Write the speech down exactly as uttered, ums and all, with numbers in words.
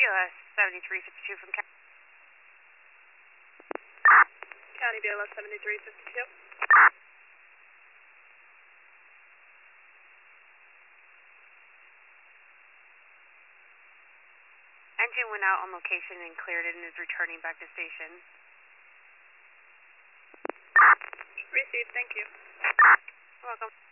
S seventy-three fifty-two from County. County B L S seventy-three fifty-two. Engine went out on location and cleared it and is returning back to station. Received, thank you. You're welcome.